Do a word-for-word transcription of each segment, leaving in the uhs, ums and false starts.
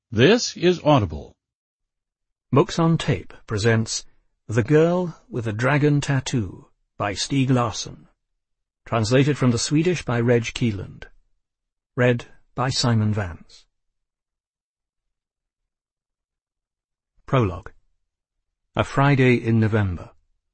This is Audible. Books on Tape presents The Girl with a Dragon Tattoo by Stieg Larsson. Translated from the Swedish by Reg Keeland. Read by Simon Vance. Prologue. A Friday in November.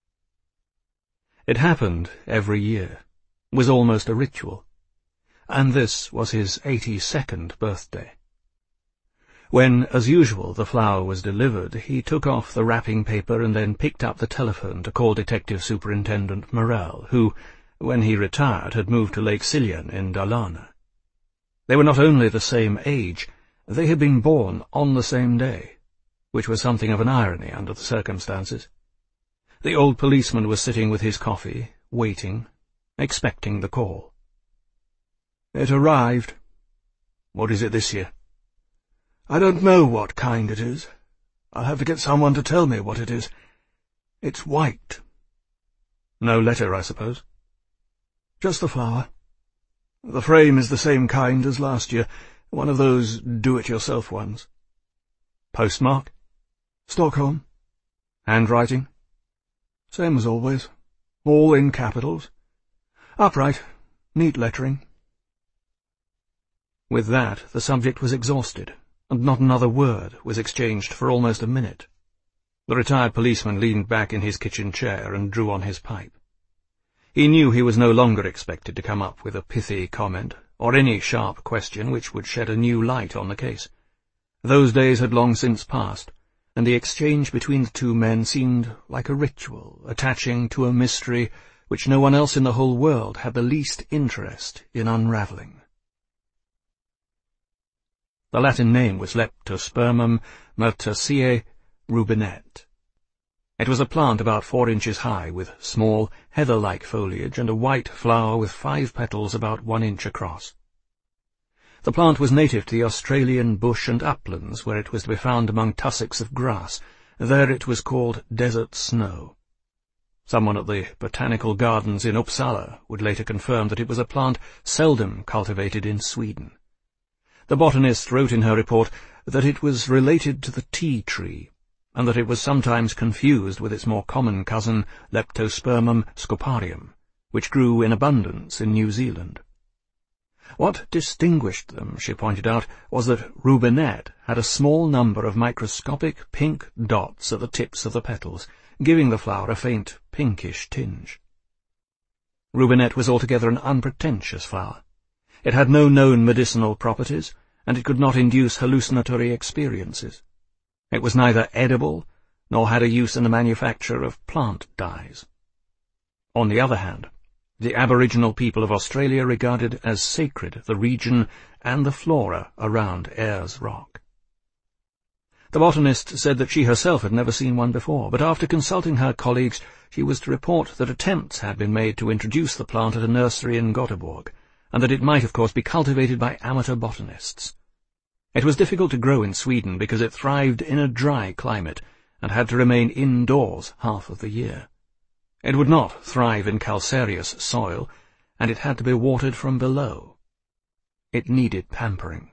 It happened every year, was almost a ritual, and this was his eighty-second birthday. When, as usual, the flower was delivered, he took off the wrapping paper and then picked up the telephone to call Detective Superintendent Morell, who, when he retired, had moved to Lake Siljan in Dalarna. They were not only the same age, they had been born on the same day, which was something of an irony under the circumstances. The old policeman was sitting with his coffee, waiting, expecting the call. It arrived. What is it this year? I don't know what kind it is. I'll have to get someone to tell me what it is. It's white. No letter, I suppose? Just the flower. The frame is the same kind as last year, one of those do-it-yourself ones. Postmark? Stockholm. Handwriting? Same as always. All in capitals. Upright. Neat lettering. With that, the subject was exhausted, and not another word was exchanged for almost a minute. The retired policeman leaned back in his kitchen chair and drew on his pipe. He knew he was no longer expected to come up with a pithy comment, or any sharp question which would shed a new light on the case. Those days had long since passed, and the exchange between the two men seemed like a ritual, attaching to a mystery which no one else in the whole world had the least interest in unravelling. The Latin name was Leptospermum myrtaceae rubinet. It was a plant about four inches high, with small, heather-like foliage and a white flower with five petals about one inch across. The plant was native to the Australian bush and uplands, where it was to be found among tussocks of grass. There it was called desert snow. Someone at the Botanical Gardens in Uppsala would later confirm that it was a plant seldom cultivated in Sweden. The botanist wrote in her report that it was related to the tea tree, and that it was sometimes confused with its more common cousin Leptospermum scoparium, which grew in abundance in New Zealand. What distinguished them, she pointed out, was that rubinet had a small number of microscopic pink dots at the tips of the petals, giving the flower a faint pinkish tinge. Rubinet was altogether an unpretentious flower. It had no known medicinal properties, and it could not induce hallucinatory experiences. It was neither edible, nor had a use in the manufacture of plant dyes. On the other hand, the Aboriginal people of Australia regarded as sacred the region and the flora around Ayers Rock. The botanist said that she herself had never seen one before, but after consulting her colleagues, she was to report that attempts had been made to introduce the plant at a nursery in Göteborg, and that it might, of course, be cultivated by amateur botanists. It was difficult to grow in Sweden because it thrived in a dry climate and had to remain indoors half of the year. It would not thrive in calcareous soil, and it had to be watered from below. It needed pampering.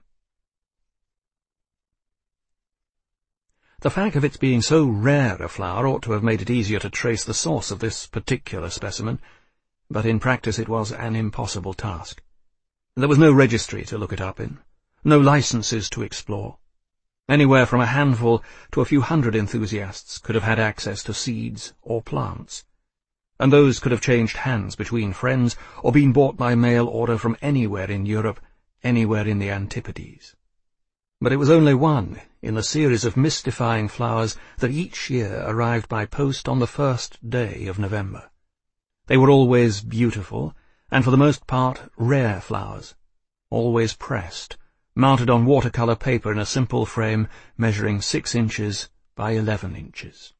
The fact of its being so rare a flower ought to have made it easier to trace the source of this particular specimen, but in practice it was an impossible task. There was no registry to look it up in, no licenses to explore. Anywhere from a handful to a few hundred enthusiasts could have had access to seeds or plants, and those could have changed hands between friends or been bought by mail order from anywhere in Europe, anywhere in the Antipodes. But it was only one in the series of mystifying flowers that each year arrived by post on the first day of November. They were always beautiful, and for the most part rare flowers, always pressed, mounted on watercolour paper in a simple frame measuring six inches by eleven inches.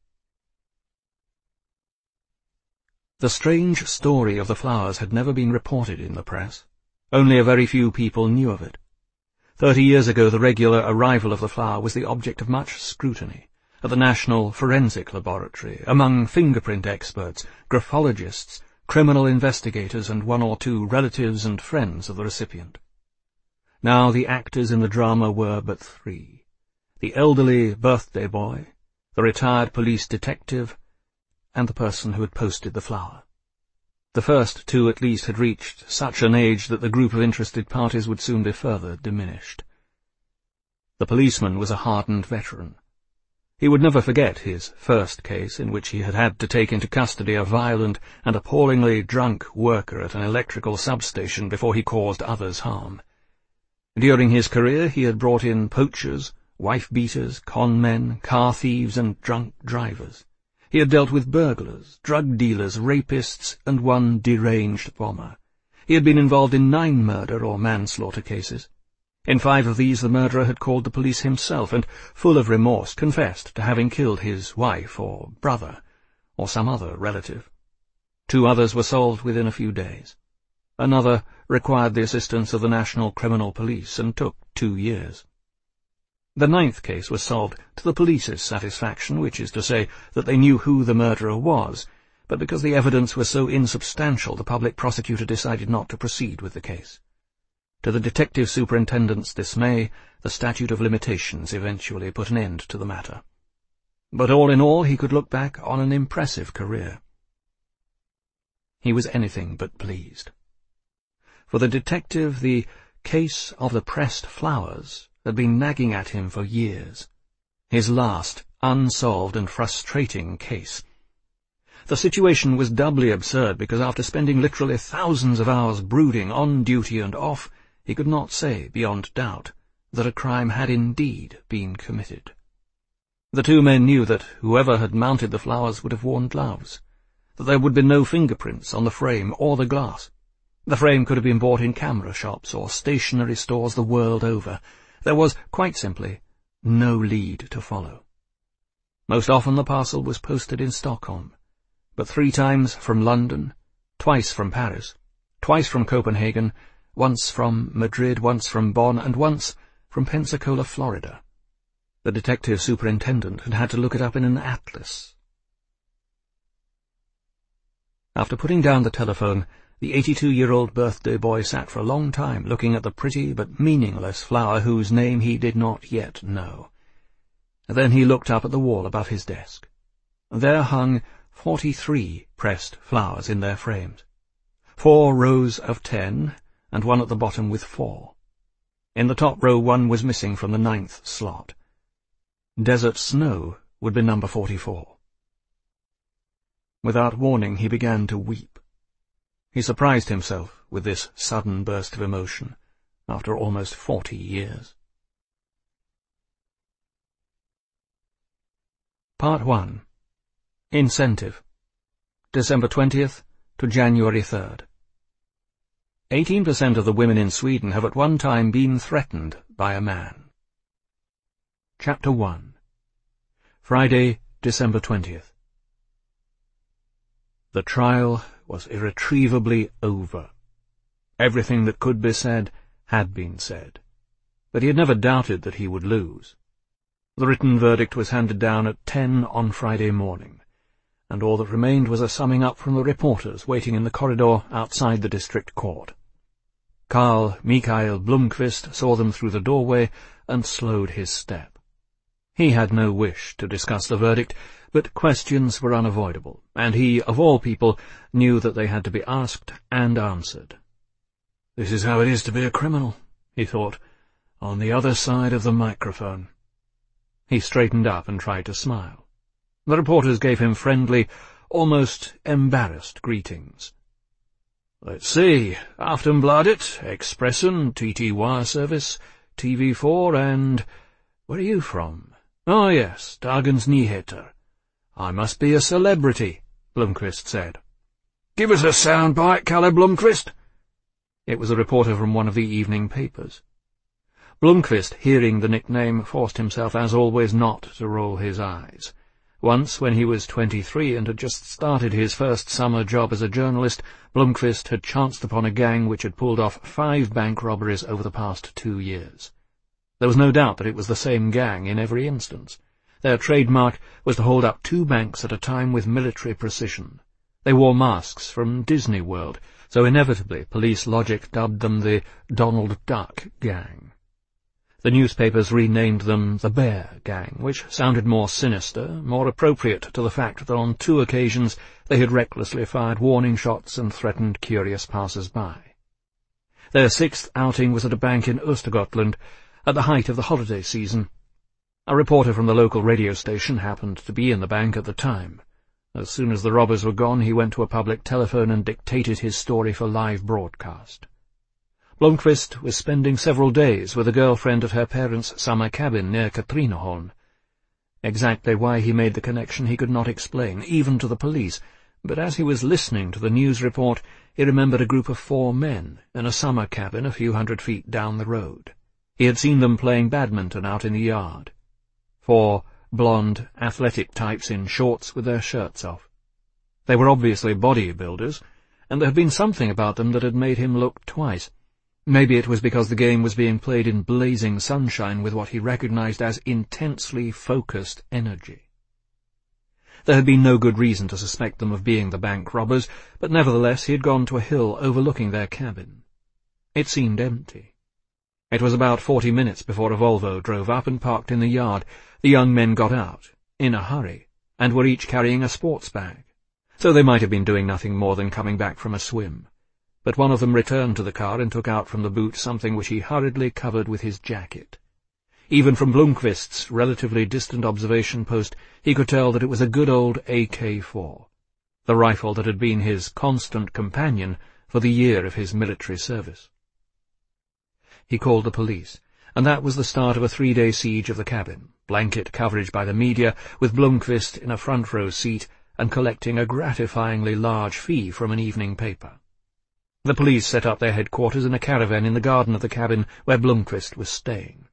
The strange story of the flowers had never been reported in the press. Only a very few people knew of it. Thirty years ago the regular arrival of the flower was the object of much scrutiny at the National Forensic Laboratory, among fingerprint experts, graphologists, criminal investigators, and one or two relatives and friends of the recipient. Now the actors in the drama were but three, the elderly birthday boy, the retired police detective, and the person who had posted the flower. The first two at least had reached such an age that the group of interested parties would soon be further diminished. The policeman was a hardened veteran. He would never forget his first case, in which he had had to take into custody a violent and appallingly drunk worker at an electrical substation before he caused others harm. During his career he had brought in poachers, wife-beaters, con-men, car thieves, and drunk drivers. He had dealt with burglars, drug dealers, rapists, and one deranged bomber. He had been involved in nine murder or manslaughter cases. In five of these the murderer had called the police himself, and, full of remorse, confessed to having killed his wife or brother, or some other relative. Two others were solved within a few days. Another required the assistance of the National Criminal Police, and took two years. The ninth case was solved to the police's satisfaction, which is to say that they knew who the murderer was, but because the evidence was so insubstantial the public prosecutor decided not to proceed with the case. To the detective superintendent's dismay, the statute of limitations eventually put an end to the matter. But all in all, he could look back on an impressive career. He was anything but pleased. For the detective, the case of the pressed flowers had been nagging at him for years. His last, unsolved and frustrating case. The situation was doubly absurd because after spending literally thousands of hours brooding on duty and off, he could not say, beyond doubt, that a crime had indeed been committed. The two men knew that whoever had mounted the flowers would have worn gloves, that there would be no fingerprints on the frame or the glass. The frame could have been bought in camera shops or stationery stores the world over. There was, quite simply, no lead to follow. Most often the parcel was posted in Stockholm, but three times from London, twice from Paris, twice from Copenhagen, once from Madrid, once from Bonn, and once from Pensacola, Florida. The detective superintendent had had to look it up in an atlas. After putting down the telephone, the eighty-two-year-old birthday boy sat for a long time looking at the pretty but meaningless flower whose name he did not yet know. Then he looked up at the wall above his desk. There hung forty-three pressed flowers in their frames, four rows of ten, and one at the bottom with four. In the top row one was missing from the ninth slot. Desert Snow would be number forty-four. Without warning he began to weep. He surprised himself with this sudden burst of emotion after almost forty years. Part one. Incentive. December twentieth to January third. Eighteen percent of the women in Sweden have at one time been threatened by a man. Chapter one. Friday, December twentieth. The trial was irretrievably over. Everything that could be said had been said, but he had never doubted that he would lose. The written verdict was handed down at ten on Friday morning, and all that remained was a summing up from the reporters waiting in the corridor outside the district court. Carl Michael Blomqvist saw them through the doorway and slowed his step. He had no wish to discuss the verdict, but questions were unavoidable, and he, of all people, knew that they had to be asked and answered. "This is how it is to be a criminal," he thought, "on the other side of the microphone." He straightened up and tried to smile. The reporters gave him friendly, almost embarrassed greetings. "Let's see, Aftonbladet, Expressen, T T Wire Service, T V four, and... where are you from? Oh, yes, Dagens Nyheter. I must be a celebrity," Blomqvist said. "Give us a sound bite, Kalle Blomqvist." It was a reporter from one of the evening papers. Blomqvist, hearing the nickname, forced himself, as always, not to roll his eyes. Once, when he was twenty-three and had just started his first summer job as a journalist, Blomqvist had chanced upon a gang which had pulled off five bank robberies over the past two years. There was no doubt that it was the same gang in every instance. Their trademark was to hold up two banks at a time with military precision. They wore masks from Disney World, so inevitably police logic dubbed them the Donald Duck Gang. The newspapers renamed them the Bear Gang, which sounded more sinister, more appropriate to the fact that on two occasions they had recklessly fired warning shots and threatened curious passers-by. Their sixth outing was at a bank in Östergötland, at the height of the holiday season. A reporter from the local radio station happened to be in the bank at the time. As soon as the robbers were gone, he went to a public telephone and dictated his story for live broadcast. Blomqvist was spending several days with a girlfriend at her parents' summer cabin near Katrineholm. Exactly why he made the connection he could not explain, even to the police, but as he was listening to the news report, he remembered a group of four men in a summer cabin a few hundred feet down the road. He had seen them playing badminton out in the yard. Four blonde, athletic types in shorts with their shirts off. They were obviously bodybuilders, and there had been something about them that had made him look twice. Maybe it was because the game was being played in blazing sunshine with what he recognized as intensely focused energy. There had been no good reason to suspect them of being the bank robbers, but nevertheless he had gone to a hill overlooking their cabin. It seemed empty. It was about forty minutes before a Volvo drove up and parked in the yard. The young men got out, in a hurry, and were each carrying a sports bag, so they might have been doing nothing more than coming back from a swim. But one of them returned to the car and took out from the boot something which he hurriedly covered with his jacket. Even from Blomqvist's relatively distant observation post, he could tell that it was a good old A K four, the rifle that had been his constant companion for the year of his military service. He called the police, and that was the start of a three-day siege of the cabin, blanket coverage by the media, with Blomqvist in a front-row seat and collecting a gratifyingly large fee from an evening paper. The police set up their headquarters in a caravan in the garden of the cabin where Blomqvist was staying.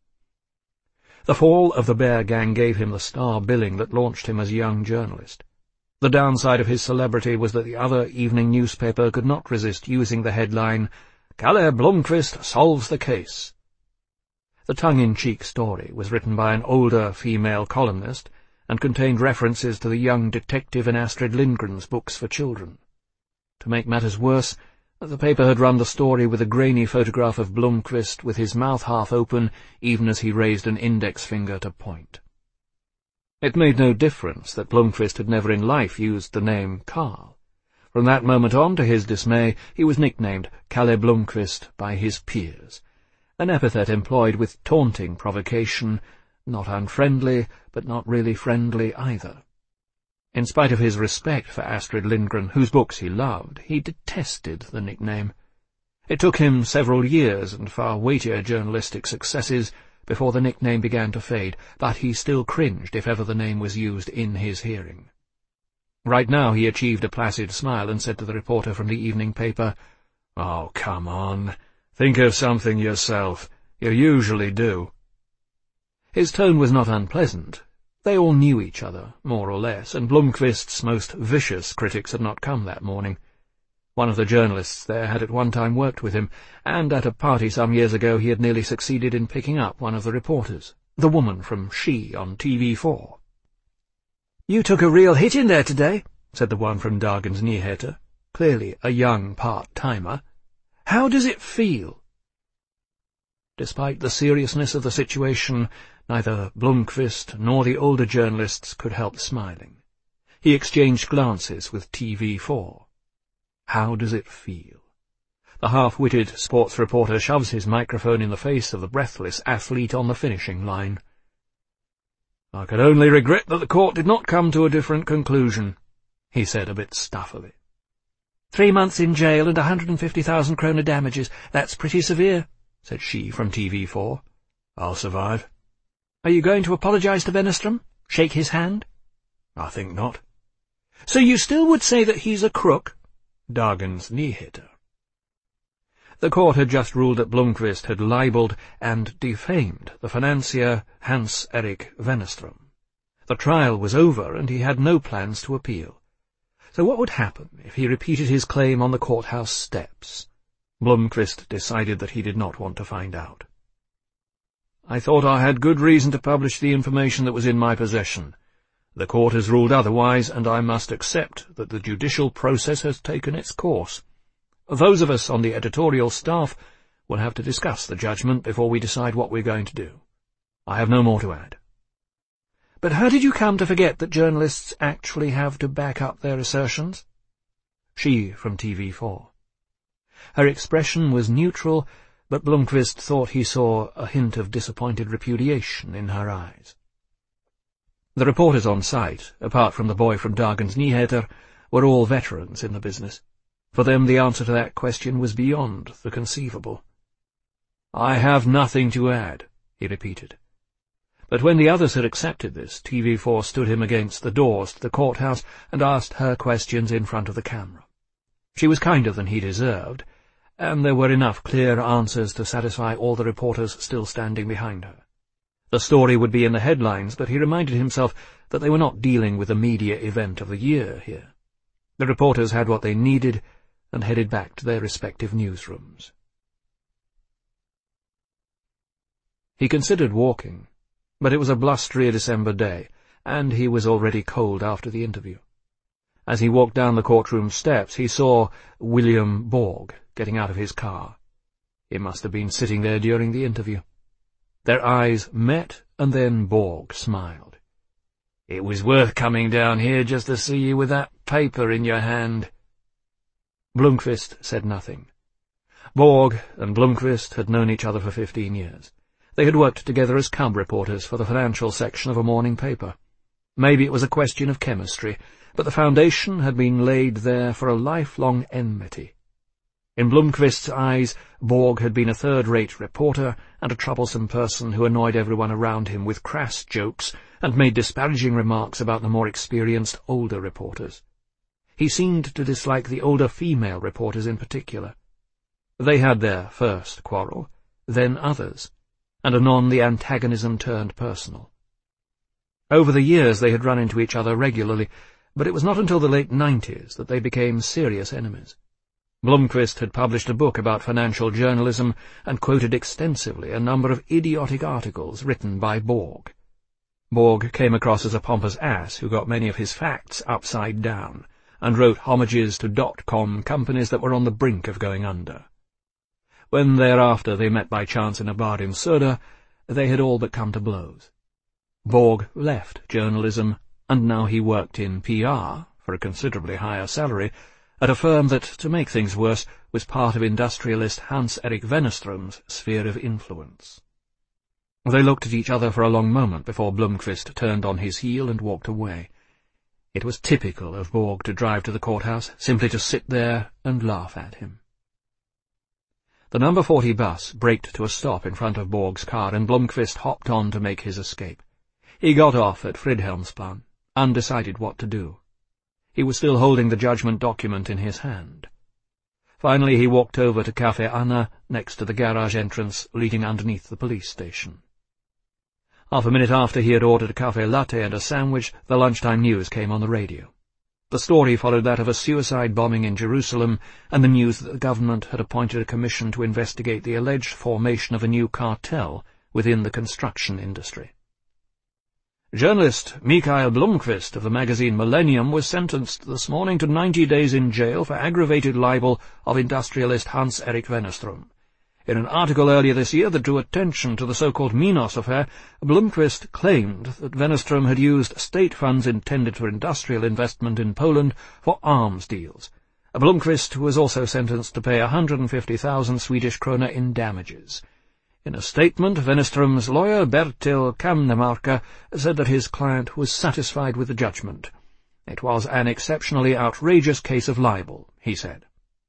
The fall of the Bear Gang gave him the star billing that launched him as a young journalist. The downside of his celebrity was that the other evening newspaper could not resist using the headline, "Kalle Blomqvist solves the case." The tongue-in-cheek story was written by an older female columnist and contained references to the young detective in Astrid Lindgren's books for children. To make matters worse, the paper had run the story with a grainy photograph of Blomqvist with his mouth half open, even as he raised an index finger to point. It made no difference that Blomqvist had never in life used the name Carl. From that moment on, to his dismay, he was nicknamed Kalle Blomqvist by his peers, an epithet employed with taunting provocation, not unfriendly, but not really friendly either. In spite of his respect for Astrid Lindgren, whose books he loved, he detested the nickname. It took him several years and far weightier journalistic successes before the nickname began to fade, but he still cringed if ever the name was used in his hearing. Right now he achieved a placid smile and said to the reporter from the evening paper, "Oh, come on, think of something yourself. You usually do." His tone was not unpleasant. They all knew each other, more or less, and Blomqvist's most vicious critics had not come that morning. One of the journalists there had at one time worked with him, and at a party some years ago he had nearly succeeded in picking up one of the reporters, the woman from She on T V four. "You took a real hit in there today," said the one from Dagens Nyheter, clearly a young part-timer. "How does it feel?" Despite the seriousness of the situation, neither Blomqvist nor the older journalists could help smiling. He exchanged glances with T V four. How does it feel? The half-witted sports reporter shoves his microphone in the face of the breathless athlete on the finishing line. "I can only regret that the court did not come to a different conclusion," he said a bit stuffily. Three months in jail and a hundred and fifty thousand kroner damages. That's pretty severe," said She from T V four. "I'll survive." "Are you going to apologize to Wennerström? Shake his hand?" "I think not." "So you still would say that he's a crook?" Dagens Nyheter. The court had just ruled that Blomqvist had libelled and defamed the financier Hans-Erik Wennerström. The trial was over, and he had no plans to appeal. So what would happen if he repeated his claim on the courthouse steps? Blomqvist decided that he did not want to find out. "I thought I had good reason to publish the information that was in my possession. The court has ruled otherwise, and I must accept that the judicial process has taken its course. Those of us on the editorial staff We'll have to discuss the judgment before we decide what we're going to do. I have no more to add. But how did you come to forget that journalists actually have to back up their assertions? She from T V four. Her expression was neutral, but Blomqvist thought he saw a hint of disappointed repudiation in her eyes. The reporters on site, apart from the boy from Dagens Nyheter, were all veterans in the business. For them the answer to that question was beyond the conceivable. "I have nothing to add," he repeated. But when the others had accepted this, T V four stood him against the doors to the courthouse and asked her questions in front of the camera. She was kinder than he deserved, and there were enough clear answers to satisfy all the reporters still standing behind her. The story would be in the headlines, but he reminded himself that they were not dealing with the media event of the year here. The reporters had what they needed and headed back to their respective newsrooms. He considered walking, but it was a blustery December day, and he was already cold after the interview. As he walked down the courtroom steps, he saw William Borg getting out of his car. He must have been sitting there during the interview. Their eyes met, and then Borg smiled. "It was worth coming down here just to see you with that paper in your hand." Blomqvist said nothing. Borg and Blomqvist had known each other for fifteen years. They had worked together as cub reporters for the financial section of a morning paper. Maybe it was a question of chemistry, but the foundation had been laid there for a lifelong enmity. In Blomqvist's eyes, Borg had been a third-rate reporter and a troublesome person who annoyed everyone around him with crass jokes and made disparaging remarks about the more experienced older reporters. He seemed to dislike the older female reporters in particular. They had their first quarrel, then others, and anon the antagonism turned personal. Over the years they had run into each other regularly, but it was not until the late nineties that they became serious enemies. Blomqvist had published a book about financial journalism and quoted extensively a number of idiotic articles written by Borg. Borg came across as a pompous ass who got many of his facts upside down, and wrote homages to dot-com companies that were on the brink of going under. When thereafter they met by chance in a bar in Söder, they had all but come to blows. Borg left journalism, and now he worked in P R, for a considerably higher salary, at a firm that, to make things worse, was part of industrialist Hans-Erik Wennerström's sphere of influence. They looked at each other for a long moment before Blomqvist turned on his heel and walked away. It was typical of Borg to drive to the courthouse, simply to sit there and laugh at him. The number forty bus braked to a stop in front of Borg's car, and Blomqvist hopped on to make his escape. He got off at Fridhemsplan, undecided what to do. He was still holding the judgment document in his hand. Finally he walked over to Café Anna, next to the garage entrance leading underneath the police station. Half a minute after he had ordered a café latte and a sandwich, the lunchtime news came on the radio. The story followed that of a suicide bombing in Jerusalem, and the news that the government had appointed a commission to investigate the alleged formation of a new cartel within the construction industry. Journalist Mikael Blomqvist of the magazine Millennium was sentenced this morning to ninety days in jail for aggravated libel of industrialist Hans-Erik Wennerström. In an article earlier this year that drew attention to the so-called Minos affair, Blomqvist claimed that Wennerström had used state funds intended for industrial investment in Poland for arms deals. Blomqvist was also sentenced to pay one hundred fifty thousand Swedish krona in damages. In a statement, Wennerström's lawyer, Bertil Kamnemarka, said that his client was satisfied with the judgment. It was an exceptionally outrageous case of libel, he said.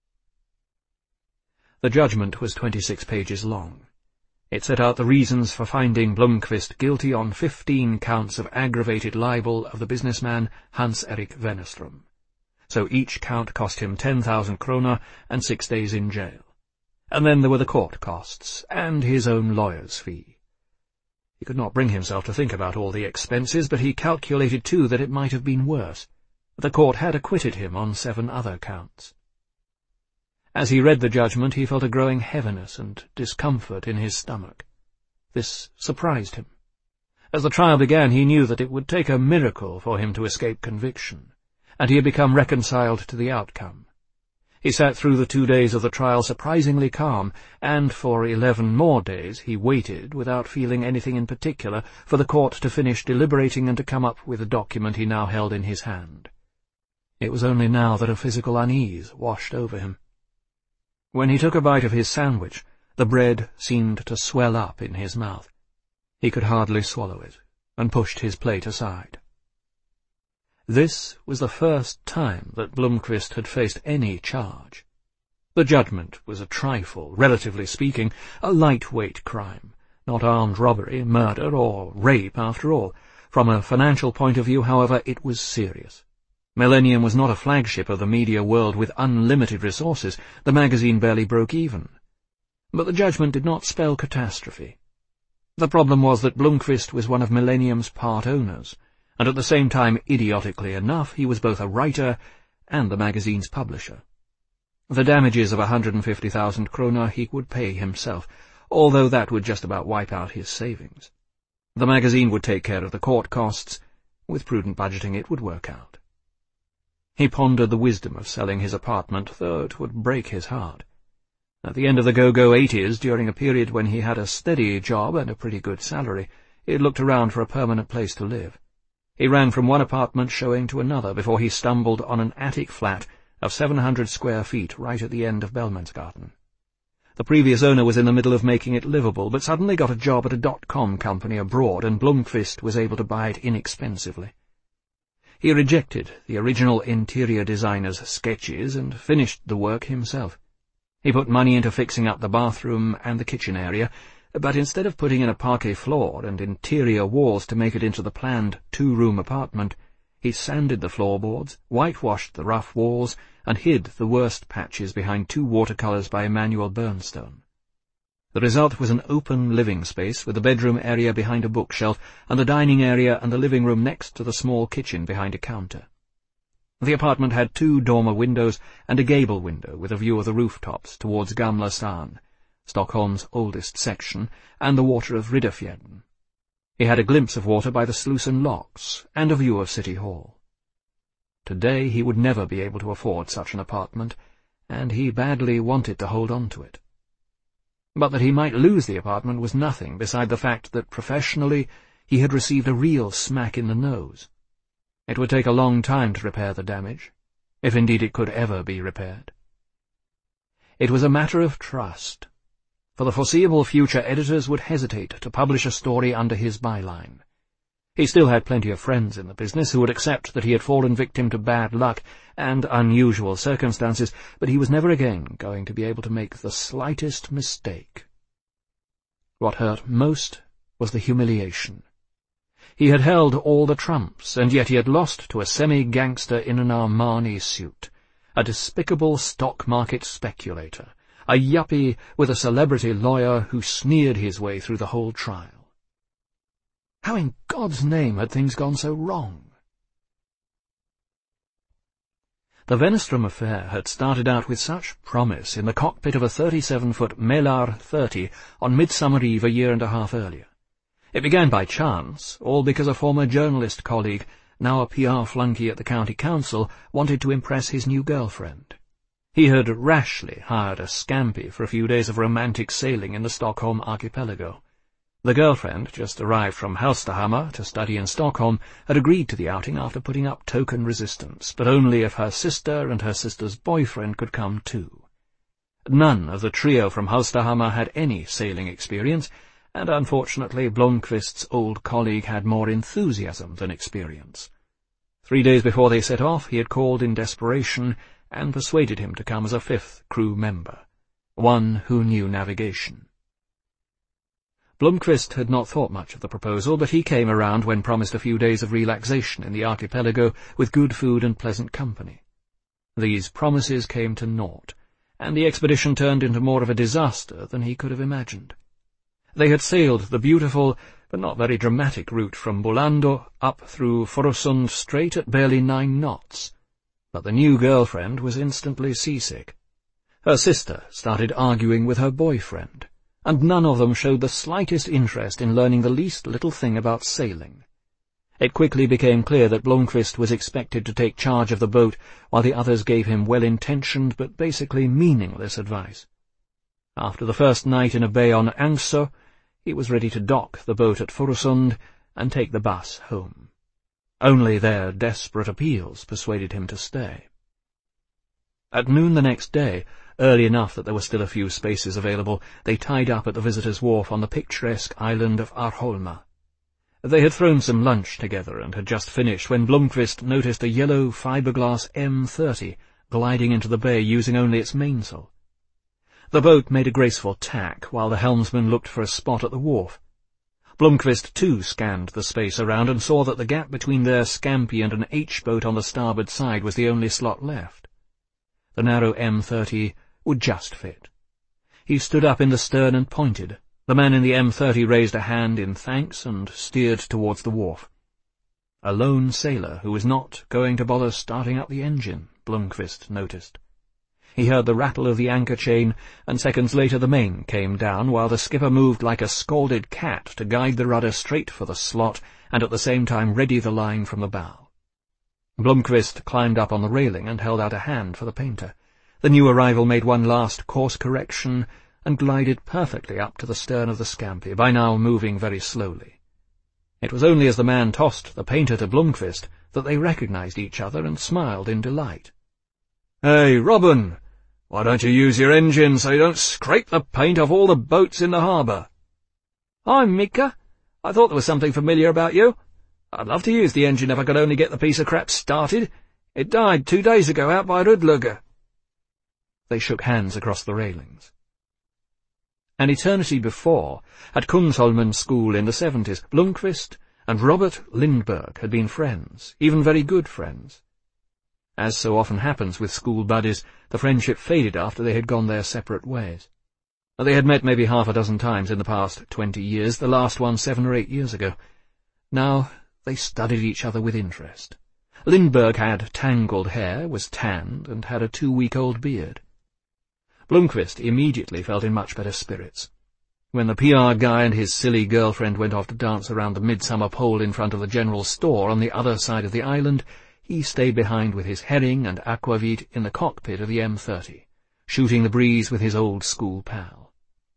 The judgment was twenty-six pages long. It set out the reasons for finding Blomqvist guilty on fifteen counts of aggravated libel of the businessman Hans-Erik Wennerström. So each count cost him ten thousand krona and six days in jail. And then there were the court costs, and his own lawyer's fee. He could not bring himself to think about all the expenses, but he calculated too that it might have been worse. The court had acquitted him on seven other counts. As he read the judgment, he felt a growing heaviness and discomfort in his stomach. This surprised him. As the trial began, he knew that it would take a miracle for him to escape conviction, and he had become reconciled to the outcome. He sat through the two days of the trial surprisingly calm, and for eleven more days he waited, without feeling anything in particular, for the court to finish deliberating and to come up with the document he now held in his hand. It was only now that a physical unease washed over him. When he took a bite of his sandwich, the bread seemed to swell up in his mouth. He could hardly swallow it, and pushed his plate aside. This was the first time that Blomkvist had faced any charge. The judgment was a trifle, relatively speaking, a lightweight crime, not armed robbery, murder, or rape after all. From a financial point of view, however, it was serious. Millennium was not a flagship of the media world with unlimited resources. The magazine barely broke even. But the judgment did not spell catastrophe. The problem was that Blomkvist was one of Millennium's part owners, and at the same time, idiotically enough, he was both a writer and the magazine's publisher. The damages of a hundred and fifty thousand kroner he would pay himself, although that would just about wipe out his savings. The magazine would take care of the court costs. With prudent budgeting it would work out. He pondered the wisdom of selling his apartment, though it would break his heart. At the end of the go-go eighties, during a period when he had a steady job and a pretty good salary, he had looked around for a permanent place to live. He ran from one apartment showing to another before he stumbled on an attic flat of seven hundred square feet right at the end of Bellmansgarden. The previous owner was in the middle of making it livable, but suddenly got a job at a dot-com company abroad, and Blomkvist was able to buy it inexpensively. He rejected the original interior designer's sketches and finished the work himself. He put money into fixing up the bathroom and the kitchen area, but instead of putting in a parquet floor and interior walls to make it into the planned two-room apartment, he sanded the floorboards, whitewashed the rough walls, and hid the worst patches behind two watercolours by Emanuel Bernstone. The result was an open living space with the bedroom area behind a bookshelf and the dining area and the living room next to the small kitchen behind a counter. The apartment had two dormer windows and a gable window with a view of the rooftops towards Gamla Stan, Stockholm's oldest section, and the water of Riddarfjärden. He had a glimpse of water by the Slussen locks and a view of City Hall. Today he would never be able to afford such an apartment, and he badly wanted to hold on to it. But that he might lose the apartment was nothing beside the fact that professionally he had received a real smack in the nose. It would take a long time to repair the damage, if indeed it could ever be repaired. It was a matter of trust. For the foreseeable future, editors would hesitate to publish a story under his byline. He still had plenty of friends in the business who would accept that he had fallen victim to bad luck and unusual circumstances, but he was never again going to be able to make the slightest mistake. What hurt most was the humiliation. He had held all the trumps, and yet he had lost to a semi-gangster in an Armani suit, a despicable stock-market speculator, a yuppie with a celebrity lawyer who sneered his way through the whole trial. How in God's name had things gone so wrong? The Wennerström affair had started out with such promise in the cockpit of a thirty-seven-foot Mälar thirty on Midsummer Eve a year and a half earlier. It began by chance, all because a former journalist colleague, now a P R flunky at the county council, wanted to impress his new girlfriend. He had rashly hired a scampi for a few days of romantic sailing in the Stockholm archipelago. The girlfriend, just arrived from Hallstahammar to study in Stockholm, had agreed to the outing after putting up token resistance, but only if her sister and her sister's boyfriend could come too. None of the trio from Hallstahammar had any sailing experience, and unfortunately Blomkvist's old colleague had more enthusiasm than experience. Three days before they set off, he had called in desperation and persuaded him to come as a fifth crew member, one who knew navigation. Blomkvist had not thought much of the proposal, but he came around when promised a few days of relaxation in the archipelago with good food and pleasant company. These promises came to naught, and the expedition turned into more of a disaster than he could have imagined. They had sailed the beautiful, but not very dramatic route from Bolando up through Forosund Strait at barely nine knots, but the new girlfriend was instantly seasick. Her sister started arguing with her boyfriend, and none of them showed the slightest interest in learning the least little thing about sailing. It quickly became clear that Blomqvist was expected to take charge of the boat while the others gave him well-intentioned but basically meaningless advice. After the first night in a bay on Angsö, he was ready to dock the boat at Furusund and take the bus home. Only their desperate appeals persuaded him to stay. At noon the next day, early enough that there were still a few spaces available, they tied up at the visitors' wharf on the picturesque island of Arholma. They had thrown some lunch together and had just finished when Blomqvist noticed a yellow fiberglass M thirty gliding into the bay using only its mainsail. The boat made a graceful tack while the helmsman looked for a spot at the wharf. Blomqvist too scanned the space around and saw that the gap between their scampi and an H-boat on the starboard side was the only slot left. The narrow M thirty would just fit. He stood up in the stern and pointed. The man in the M thirty raised a hand in thanks and steered towards the wharf. A lone sailor who was not going to bother starting up the engine, Blomqvist noticed. He heard the rattle of the anchor chain, and seconds later the main came down, while the skipper moved like a scalded cat to guide the rudder straight for the slot and at the same time ready the line from the bow. Blomqvist climbed up on the railing and held out a hand for the painter. The new arrival made one last course correction and glided perfectly up to the stern of the scampi, by now moving very slowly. It was only as the man tossed the painter to Blomqvist that they recognized each other and smiled in delight. "Hey, Robin, why don't you use your engine so you don't scrape the paint off all the boats in the harbour?" "I'm Mika. I thought there was something familiar about you. I'd love to use the engine if I could only get the piece of crap started. It died two days ago out by Rudluga." They shook hands across the railings. An eternity before, at Kungsholmen School in the seventies, Blomqvist and Robert Lindberg had been friends, even very good friends. As so often happens with school buddies, the friendship faded after they had gone their separate ways. They had met maybe half a dozen times in the past twenty years, the last one seven or eight years ago. Now they studied each other with interest. Lindberg had tangled hair, was tanned, and had a two-week-old beard. Blomqvist immediately felt in much better spirits. When the P R guy and his silly girlfriend went off to dance around the midsummer pole in front of the general store on the other side of the island, he stayed behind with his herring and aquavit in the cockpit of the M thirty, shooting the breeze with his old school pal.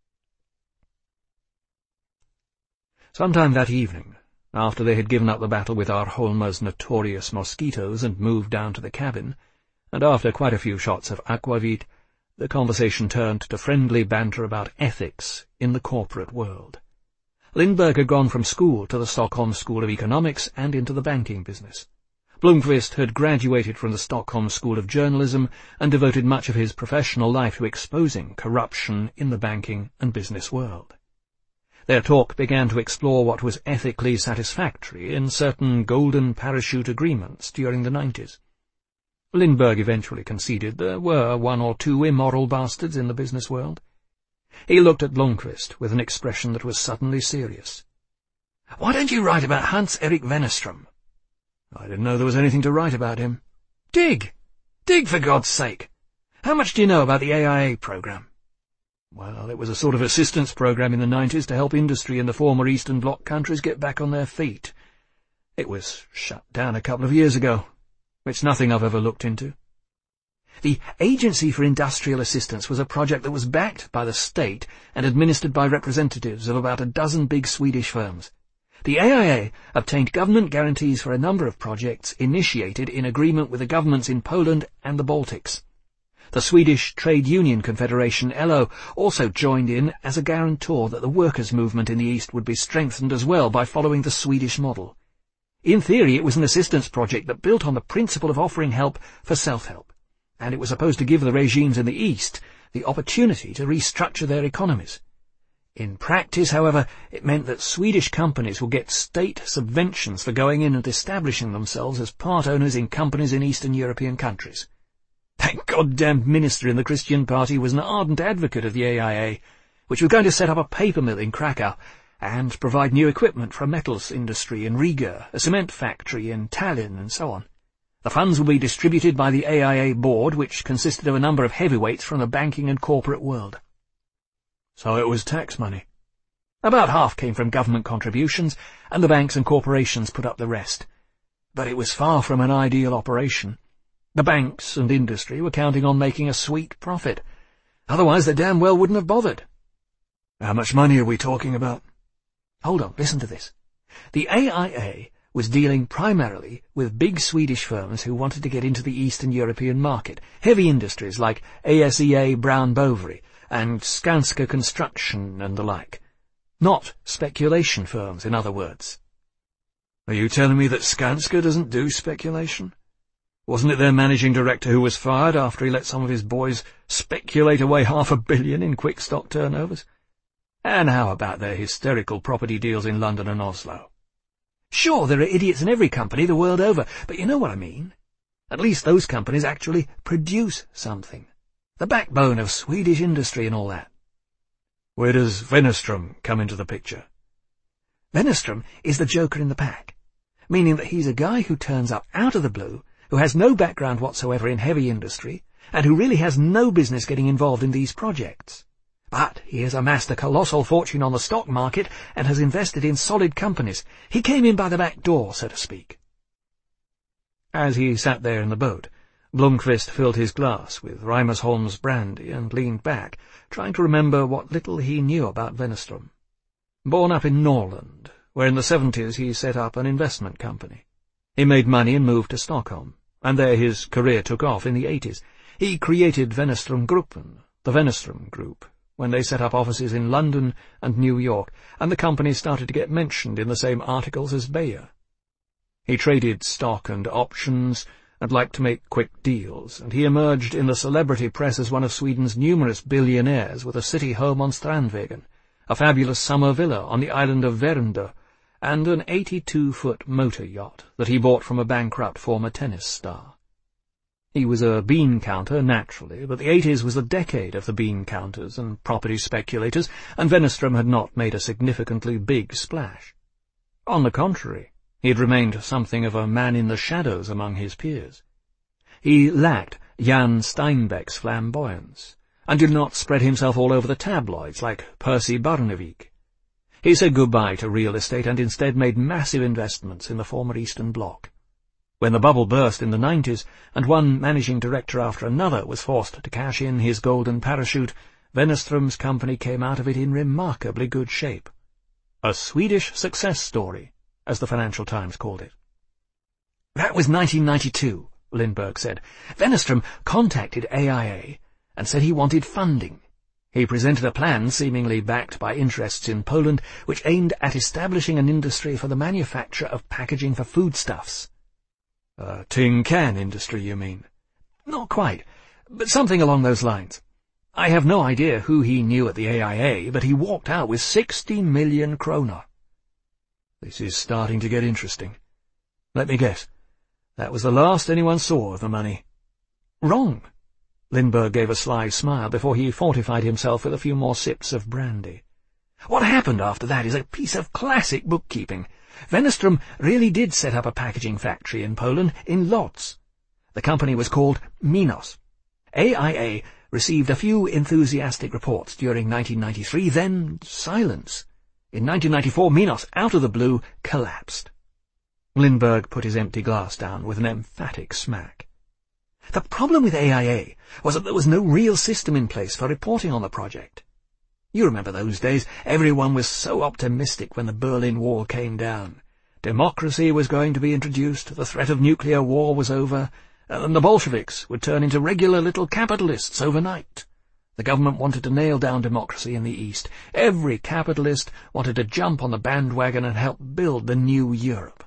Sometime that evening, after they had given up the battle with Arholma's notorious mosquitoes and moved down to the cabin, and after quite a few shots of aquavit, the conversation turned to friendly banter about ethics in the corporate world. Lindberg had gone from school to the Stockholm School of Economics and into the banking business. Blomqvist had graduated from the Stockholm School of Journalism and devoted much of his professional life to exposing corruption in the banking and business world. Their talk began to explore what was ethically satisfactory in certain golden parachute agreements during the nineties. Lindberg eventually conceded there were one or two immoral bastards in the business world. He looked at Blomqvist with an expression that was suddenly serious. "Why don't you write about Hans-Erik Wennerström?" "I didn't know there was anything to write about him." "Dig! Dig, for God's sake! How much do you know about the A I A program?" "Well, it was a sort of assistance program in the nineties to help industry in the former Eastern Bloc countries get back on their feet. It was shut down a couple of years ago. It's nothing I've ever looked into." "The Agency for Industrial Assistance was a project that was backed by the state and administered by representatives of about a dozen big Swedish firms. The A I A obtained government guarantees for a number of projects initiated in agreement with the governments in Poland and the Baltics. The Swedish Trade Union Confederation, L O, also joined in as a guarantor that the workers' movement in the East would be strengthened as well by following the Swedish model. In theory, it was an assistance project that built on the principle of offering help for self-help, and it was supposed to give the regimes in the East the opportunity to restructure their economies. In practice, however, it meant that Swedish companies would get state subventions for going in and establishing themselves as part owners in companies in Eastern European countries. That goddamned minister in the Christian Party was an ardent advocate of the A I A, which was going to set up a paper mill in Krakow and provide new equipment for a metals industry in Riga, a cement factory in Tallinn, and so on. The funds will be distributed by the A I A board, which consisted of a number of heavyweights from the banking and corporate world. So it was tax money. About half came from government contributions, and the banks and corporations put up the rest. But it was far from an ideal operation. The banks and industry were counting on making a sweet profit. Otherwise they damn well wouldn't have bothered. How much money are we talking about? Hold on, listen to this. The A I A was dealing primarily with big Swedish firms who wanted to get into the Eastern European market, heavy industries like A S E A Brown Boveri and Skanska Construction and the like. Not speculation firms, in other words. Are you telling me that Skanska doesn't do speculation? Wasn't it their managing director who was fired after he let some of his boys speculate away half a billion in quick stock turnovers? And how about their hysterical property deals in London and Oslo? Sure, there are idiots in every company the world over, but you know what I mean. At least those companies actually produce something. The backbone of Swedish industry and all that. Where does Wennerström come into the picture? Wennerström is the joker in the pack, meaning that he's a guy who turns up out of the blue, who has no background whatsoever in heavy industry, and who really has no business getting involved in these projects. But he has amassed a colossal fortune on the stock market and has invested in solid companies. He came in by the back door, so to speak. As he sat there in the boat, Blomqvist filled his glass with Reimersholm's brandy and leaned back, trying to remember what little he knew about Wennerström. Born up in Norrland, where in the seventies he set up an investment company. He made money and moved to Stockholm, and there his career took off in the eighties. He created Wennerström Gruppen, the Wennerström Group, when they set up offices in London and New York, and the company started to get mentioned in the same articles as Bayer. He traded stock and options, and liked to make quick deals, and he emerged in the celebrity press as one of Sweden's numerous billionaires with a city home on Strandvägen, a fabulous summer villa on the island of Värmdö, and an eighty-two foot motor yacht that he bought from a bankrupt former tennis star. He was a bean counter, naturally, but the eighties was the decade of the bean counters and property speculators, and Wennerström had not made a significantly big splash. On the contrary, he had remained something of a man in the shadows among his peers. He lacked Jan Steinbeck's flamboyance, and did not spread himself all over the tabloids like Percy Barnevik. He said goodbye to real estate and instead made massive investments in the former Eastern Bloc. When the bubble burst in the nineties, and one managing director after another was forced to cash in his golden parachute, Wennerström's company came out of it in remarkably good shape. A Swedish success story, as the Financial Times called it. That was nineteen ninety-two, Lindberg said. Wennerström contacted A I A and said he wanted funding. He presented a plan, seemingly backed by interests in Poland, which aimed at establishing an industry for the manufacture of packaging for foodstuffs. A tin-can industry, you mean? Not quite, but something along those lines. I have no idea who he knew at the A I A, but he walked out with sixty million kroner. This is starting to get interesting. Let me guess. That was the last anyone saw of the money. Wrong. Lindberg gave a sly smile before he fortified himself with a few more sips of brandy. What happened after that is a piece of classic bookkeeping. Wennerström really did set up a packaging factory in Poland, in Lodz. The company was called Minos. A I A received a few enthusiastic reports during nineteen ninety-three, then silence. In nineteen ninety-four, Minos, out of the blue, collapsed. Lindberg put his empty glass down with an emphatic smack. The problem with A I A was that there was no real system in place for reporting on the project. You remember those days. Everyone was so optimistic when the Berlin Wall came down. Democracy was going to be introduced, the threat of nuclear war was over, and the Bolsheviks would turn into regular little capitalists overnight. The government wanted to nail down democracy in the East. Every capitalist wanted to jump on the bandwagon and help build the new Europe.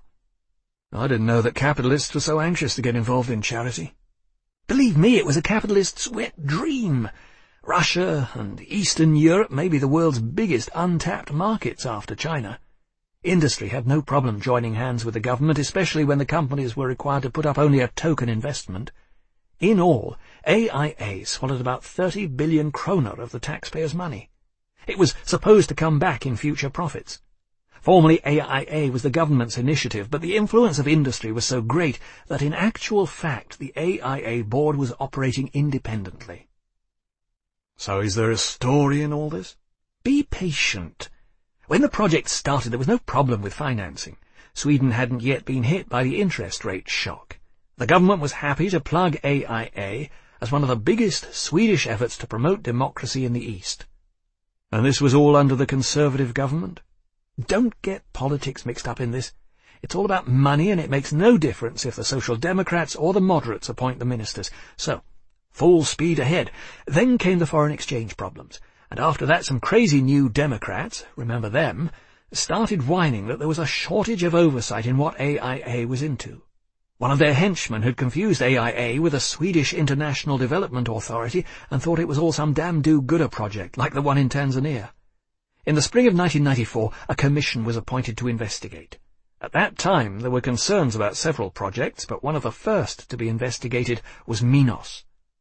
I didn't know that capitalists were so anxious to get involved in charity. Believe me, it was a capitalist's wet dream. Russia and Eastern Europe may be the world's biggest untapped markets after China. Industry had no problem joining hands with the government, especially when the companies were required to put up only a token investment. In all, A I A swallowed about thirty billion kroner of the taxpayers' money. It was supposed to come back in future profits. Formerly A I A was the government's initiative, but the influence of industry was so great that in actual fact the A I A board was operating independently. So is there a story in all this? Be patient. When the project started, there was no problem with financing. Sweden hadn't yet been hit by the interest rate shock. The government was happy to plug A I A as one of the biggest Swedish efforts to promote democracy in the East. And this was all under the Conservative government? Don't get politics mixed up in this. It's all about money, and it makes no difference if the Social Democrats or the moderates appoint the ministers. So, full speed ahead. Then came the foreign exchange problems, and after that some crazy new Democrats, remember them, started whining that there was a shortage of oversight in what A I A was into. One of their henchmen had confused A I A with a Swedish International Development Authority and thought it was all some damn do-gooder project, like the one in Tanzania. In the spring of nineteen ninety-four, a commission was appointed to investigate. At that time, there were concerns about several projects, but one of the first to be investigated was Minos.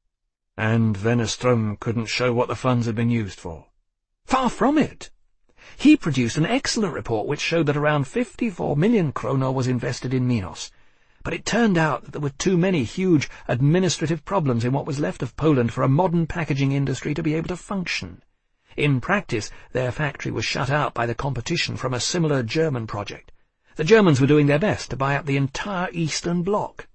And Wennerström couldn't show what the funds had been used for? Far from it. He produced an excellent report which showed that around fifty-four million kronor was invested in Minos. But it turned out that there were too many huge administrative problems in what was left of Poland for a modern packaging industry to be able to function. In practice, their factory was shut out by the competition from a similar German project. The Germans were doing their best to buy up the entire Eastern Bloc.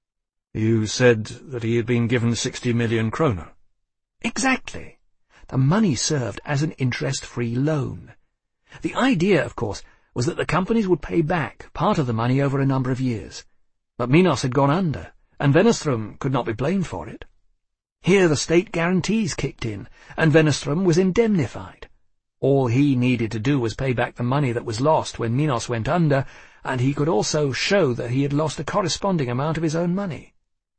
You said that he had been given sixty million kronor. Exactly. The money served as an interest-free loan. The idea, of course, was that the companies would pay back part of the money over a number of years. But Minos had gone under, and Wennerström could not be blamed for it. Here the state guarantees kicked in, and Wennerström was indemnified. All he needed to do was pay back the money that was lost when Minos went under, and he could also show that he had lost a corresponding amount of his own money.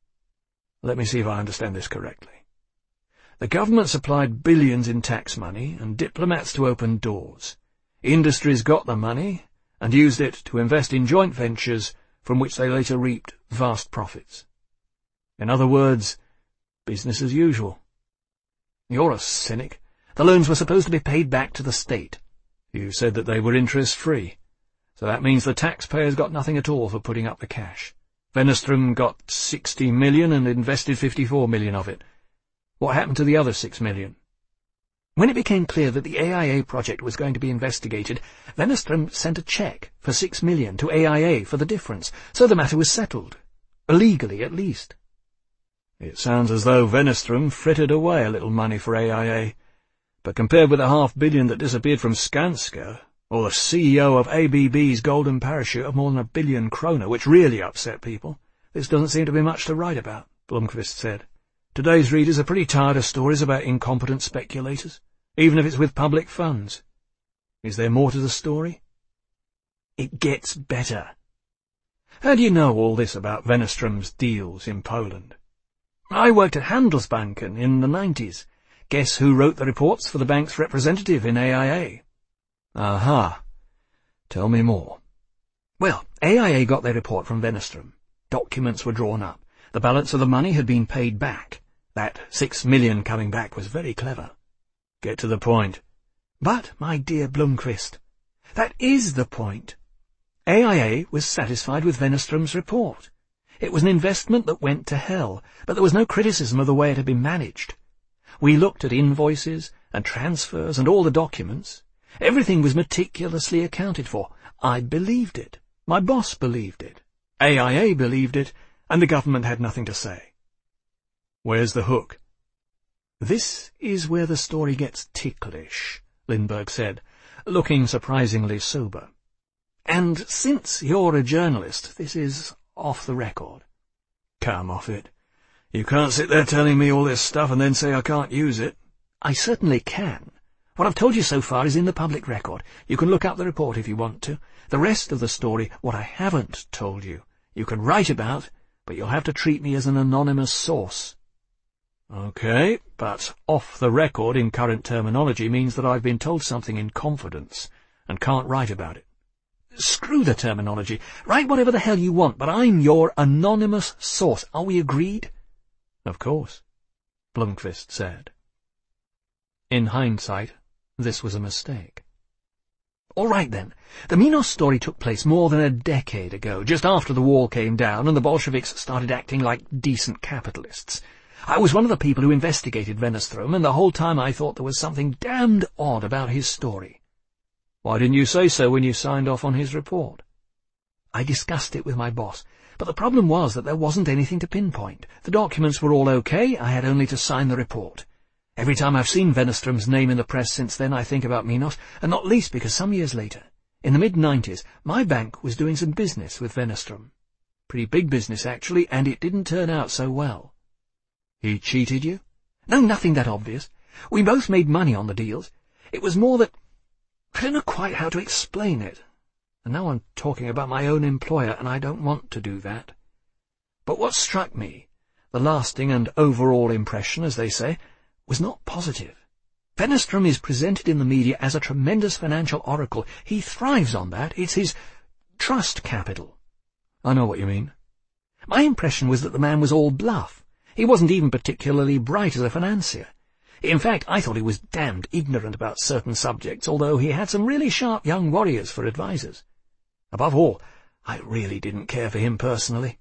Let me see if I understand this correctly. The government supplied billions in tax money and diplomats to open doors. Industries got the money and used it to invest in joint ventures from which they later reaped vast profits. In other words, business as usual. You're a cynic. The loans were supposed to be paid back to the state. You said that they were interest-free, so that means the taxpayers got nothing at all for putting up the cash. Wennerström got sixty million and invested fifty-four million of it. What happened to the other six million? When it became clear that the A I A project was going to be investigated, Wennerström sent a cheque for six million to A I A for the difference, so the matter was settled. Illegally, at least. It sounds as though Wennerström frittered away a little money for A I A, but compared with the half billion that disappeared from Skanska, or the C E O of A B B's golden parachute of more than a billion kroner, which really upset people, this doesn't seem to be much to write about, Blomqvist said. Today's readers are pretty tired of stories about incompetent speculators, even if it's with public funds. Is there more to the story? It gets better. How do you know all this about Wennerström's deals in Poland? I worked at Handelsbanken in the nineties. Guess who wrote the reports for the bank's representative in A I A? Aha. Tell me more. Well, A I A got their report from Wennerström. Documents were drawn up. The balance of the money had been paid back. That six million coming back was very clever. Get to the point. But, my dear Blomqvist, that is the point. A I A was satisfied with Wennerström's report. It was an investment that went to hell, but there was no criticism of the way it had been managed. We looked at invoices and transfers and all the documents. Everything was meticulously accounted for. I believed it. My boss believed it. A I A believed it, and the government had nothing to say. Where's the hook? This is where the story gets ticklish, Lindbergh said, looking surprisingly sober. And since you're a journalist, this is off the record. Come off it. You can't sit there telling me all this stuff and then say I can't use it. I certainly can. What I've told you so far is in the public record. You can look up the report if you want to. The rest of the story, what I haven't told you, you can write about, but you'll have to treat me as an anonymous source. Okay, but off the record in current terminology means that I've been told something in confidence and can't write about it. Screw the terminology. Write whatever the hell you want, but I'm your anonymous source. Are we agreed? Of course, Blomqvist said. In hindsight, this was a mistake. All right, then. The Minos story took place more than a decade ago, just after the wall came down and the Bolsheviks started acting like decent capitalists. I was one of the people who investigated Wennerström, and the whole time I thought there was something damned odd about his story. Why didn't you say so when you signed off on his report? I discussed it with my boss, but the problem was that there wasn't anything to pinpoint. The documents were all okay, I had only to sign the report. Every time I've seen Wennerstrom's name in the press since then, I think about Minos, and not least because some years later, in the mid nineties, my bank was doing some business with Wennerstrom. Pretty big business, actually, and it didn't turn out so well. He cheated you? No, nothing that obvious. We both made money on the deals. It was more that... I don't know quite how to explain it. And now I'm talking about my own employer, and I don't want to do that. But what struck me, the lasting and overall impression, as they say, was not positive. Wennerstrom is presented in the media as a tremendous financial oracle. He thrives on that. It's his trust capital. I know what you mean. My impression was that the man was all bluff. He wasn't even particularly bright as a financier. In fact, I thought he was damned ignorant about certain subjects, although he had some really sharp young warriors for advisers. Above all, I really didn't care for him personally.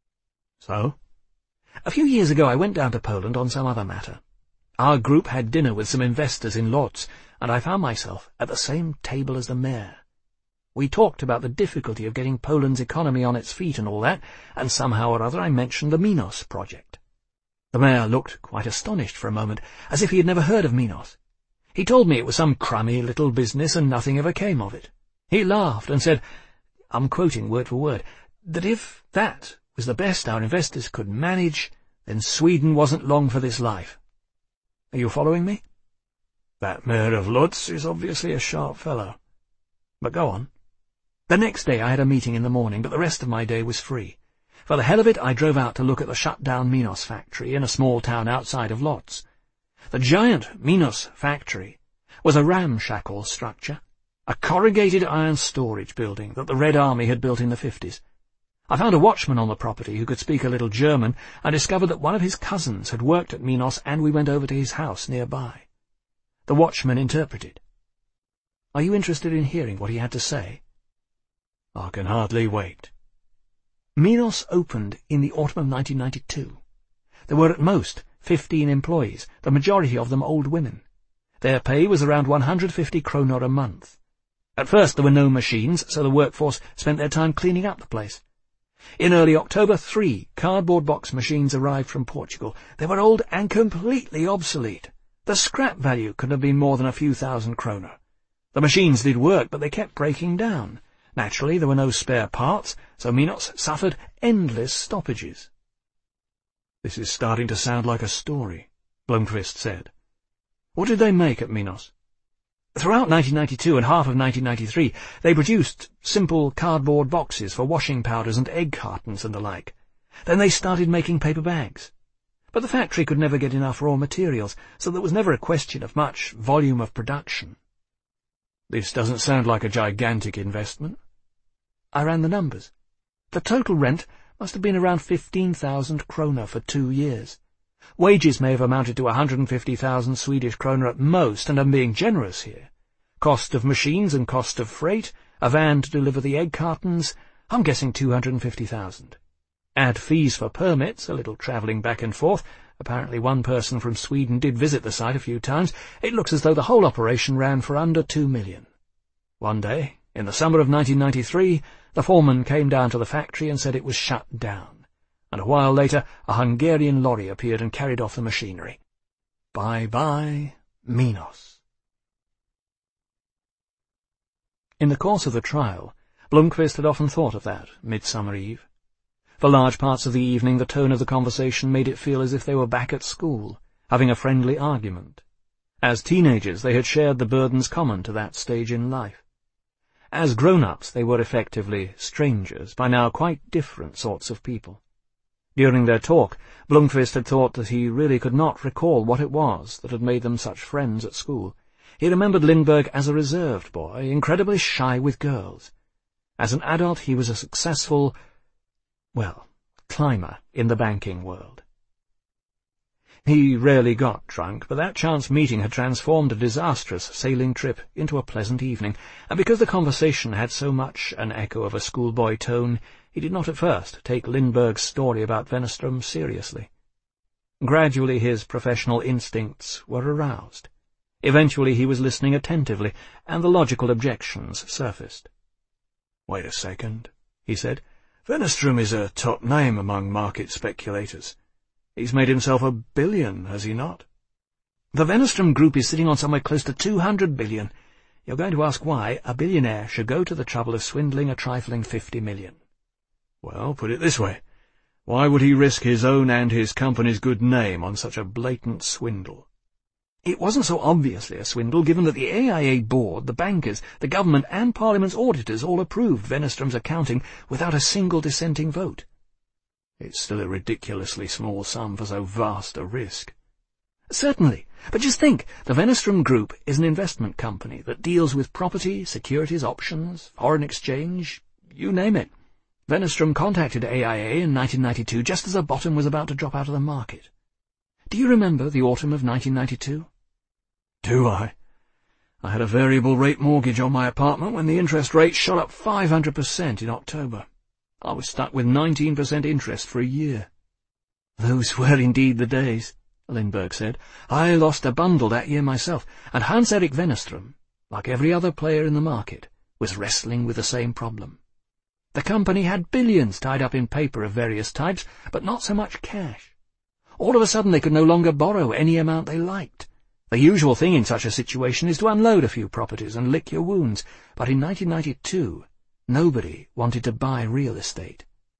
So? A few years ago I went down to Poland on some other matter. Our group had dinner with some investors in Lodz, and I found myself at the same table as the mayor. We talked about the difficulty of getting Poland's economy on its feet and all that, and somehow or other I mentioned the Minos project. The mayor looked quite astonished for a moment, as if he had never heard of Minos. He told me it was some crummy little business and nothing ever came of it. He laughed and said, I'm quoting word for word, that if that was the best our investors could manage, then Sweden wasn't long for this life. Are you following me? That mayor of Lodz is obviously a sharp fellow. But go on. The next day I had a meeting in the morning, but the rest of my day was free. For the hell of it, I drove out to look at the shut-down Minos factory in a small town outside of Lodz. The giant Minos factory was a ramshackle structure, a corrugated iron storage building that the Red Army had built in the fifties. I found a watchman on the property who could speak a little German, and discovered that one of his cousins had worked at Minos, and we went over to his house nearby. The watchman interpreted. Are you interested in hearing what he had to say? I can hardly wait. Minos opened in the autumn of nineteen ninety-two. There were at most fifteen employees, the majority of them old women. Their pay was around one hundred fifty kroner a month. At first there were no machines, so the workforce spent their time cleaning up the place. In early October, three cardboard box machines arrived from Portugal. They were old and completely obsolete. The scrap value couldn't have been more than a few thousand kroner. The machines did work, but they kept breaking down. Naturally, there were no spare parts, so Minos suffered endless stoppages. This is starting to sound like a story, Blomqvist said. What did they make at Minos? Throughout nineteen ninety-two and half of nineteen ninety-three, they produced simple cardboard boxes for washing powders and egg cartons and the like. Then they started making paper bags. But the factory could never get enough raw materials, so there was never a question of much volume of production. This doesn't sound like a gigantic investment. I ran the numbers. The total rent must have been around fifteen thousand kroner for two years. Wages may have amounted to one hundred fifty thousand Swedish kroner at most, and I'm being generous here. Cost of machines and cost of freight, a van to deliver the egg cartons, I'm guessing two hundred fifty thousand. Add fees for permits, a little travelling back and forth. Apparently one person from Sweden did visit the site a few times. It looks as though the whole operation ran for under two million. One day, in the summer of nineteen ninety-three, the foreman came down to the factory and said it was shut down, and a while later a Hungarian lorry appeared and carried off the machinery. Bye-bye, Minos. In the course of the trial, Blomqvist had often thought of that Midsummer Eve. For large parts of the evening the tone of the conversation made it feel as if they were back at school, having a friendly argument. As teenagers they had shared the burdens common to that stage in life. As grown-ups they were effectively strangers, by now quite different sorts of people. During their talk, Blomqvist had thought that he really could not recall what it was that had made them such friends at school. He remembered Lindberg as a reserved boy, incredibly shy with girls. As an adult he was a successful, well, climber in the banking world. He rarely got drunk, but that chance meeting had transformed a disastrous sailing trip into a pleasant evening, and because the conversation had so much an echo of a schoolboy tone, he did not at first take Lindberg's story about Wennerstrom seriously. Gradually his professional instincts were aroused. Eventually he was listening attentively, and the logical objections surfaced. "Wait a second," he said. "Wennerstrom is a top name among market speculators. He's made himself a billion, has he not?" "The Wennerstrom Group is sitting on somewhere close to two hundred billion. You're going to ask why a billionaire should go to the trouble of swindling a trifling fifty million. Well, put it this way. Why would he risk his own and his company's good name on such a blatant swindle?" It wasn't so obviously a swindle, given that the A I A board, the bankers, the government and Parliament's auditors all approved Wennerstrom's accounting without a single dissenting vote. It's still a ridiculously small sum for so vast a risk. Certainly, but just think, the Wennerstrom Group is an investment company that deals with property, securities, options, foreign exchange, you name it. Wennerstrom contacted A I A in nineteen ninety-two just as the bottom was about to drop out of the market. Do you remember the autumn of nineteen ninety-two? Do I? I had a variable rate mortgage on my apartment when the interest rate shot up five hundred percent in October. I was stuck with nineteen percent interest for a year. Those were indeed the days, Lindbergh said. I lost a bundle that year myself, and Hans-Erik Wennerstrom, like every other player in the market, was wrestling with the same problem. The company had billions tied up in paper of various types, but not so much cash. All of a sudden they could no longer borrow any amount they liked. The usual thing in such a situation is to unload a few properties and lick your wounds, but in nineteen ninety-two, nobody wanted to buy real estate.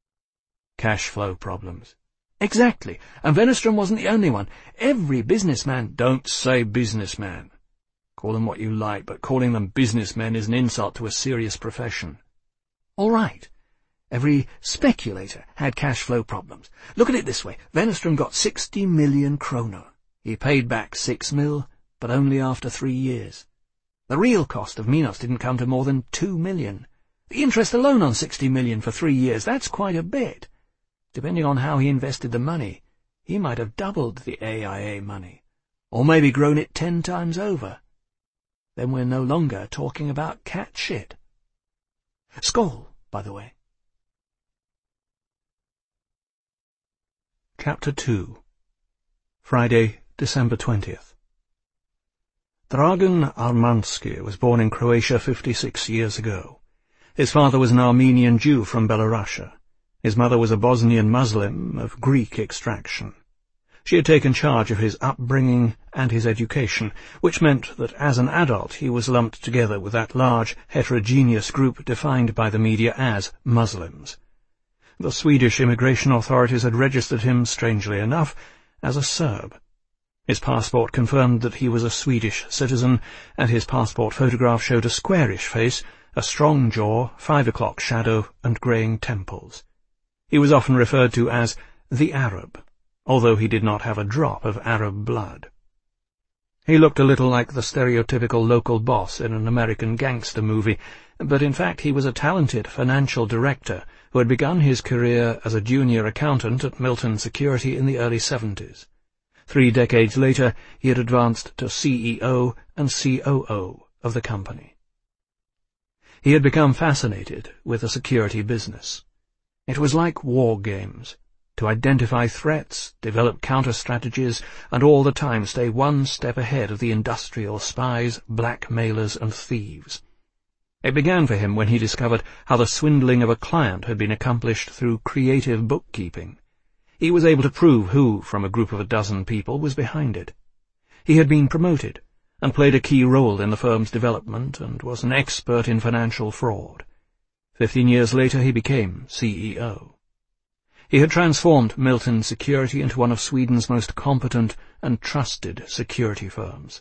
Cash flow problems. Exactly, and Wennerstrom wasn't the only one. Every businessman— Don't say businessman. Call them what you like, but calling them businessmen is an insult to a serious profession. All right. Every speculator had cash flow problems. Look at it this way. Wennerstrom got sixty million kroner. He paid back six mil, but only after three years. The real cost of Minos didn't come to more than two million. The interest alone on sixty million for three years, that's quite a bit. Depending on how he invested the money, he might have doubled the A I A money, or maybe grown it ten times over. Then we're no longer talking about cat shit. Skoll, by the way. Chapter two. Friday, December twentieth. Dragan Armansky was born in Croatia fifty-six years ago. His father was an Armenian Jew from Belorussia. His mother was a Bosnian Muslim of Greek extraction. She had taken charge of his upbringing and his education, which meant that as an adult he was lumped together with that large, heterogeneous group defined by the media as Muslims. The Swedish immigration authorities had registered him, strangely enough, as a Serb. His passport confirmed that he was a Swedish citizen, and his passport photograph showed a squarish face, a strong jaw, five o'clock shadow, and greying temples. He was often referred to as the Arab, although he did not have a drop of Arab blood. He looked a little like the stereotypical local boss in an American gangster movie, but in fact he was a talented financial director who had begun his career as a junior accountant at Milton Security in the early seventies. Three decades later, he had advanced to C E O and C O O of the company. He had become fascinated with the security business. It was like war games, to identify threats, develop counter-strategies, and all the time stay one step ahead of the industrial spies, blackmailers, and thieves. It began for him when he discovered how the swindling of a client had been accomplished through creative bookkeeping. He was able to prove who, from a group of a dozen people, was behind it. He had been promoted, and played a key role in the firm's development, and was an expert in financial fraud. Fifteen years later he became C E O. He had transformed Milton Security into one of Sweden's most competent and trusted security firms.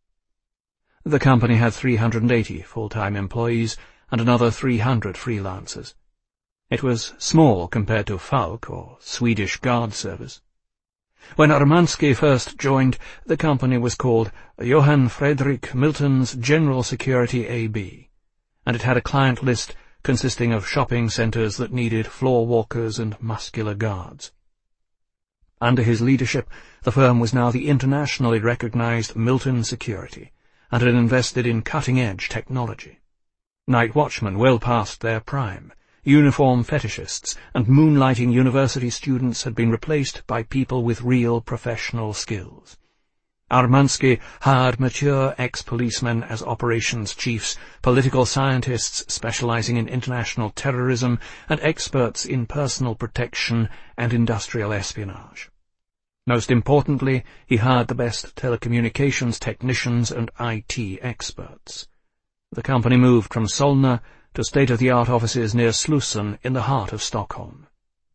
The company had three hundred eighty full-time employees and another three hundred freelancers. It was small compared to Falk or Swedish Guard Service. When Armansky first joined, the company was called Johan Fredrik Milton's General Security A B, and it had a client list consisting of shopping centres that needed floor walkers and muscular guards. Under his leadership, the firm was now the internationally recognized Milton Security, and had invested in cutting-edge technology. Night watchmen well past their prime, uniform fetishists, and moonlighting university students had been replaced by people with real professional skills. Armansky hired mature ex-policemen as operations chiefs, political scientists specializing in international terrorism, and experts in personal protection and industrial espionage. Most importantly, he hired the best telecommunications technicians and I T experts. The company moved from Solna to state-of-the-art offices near Slussen in the heart of Stockholm.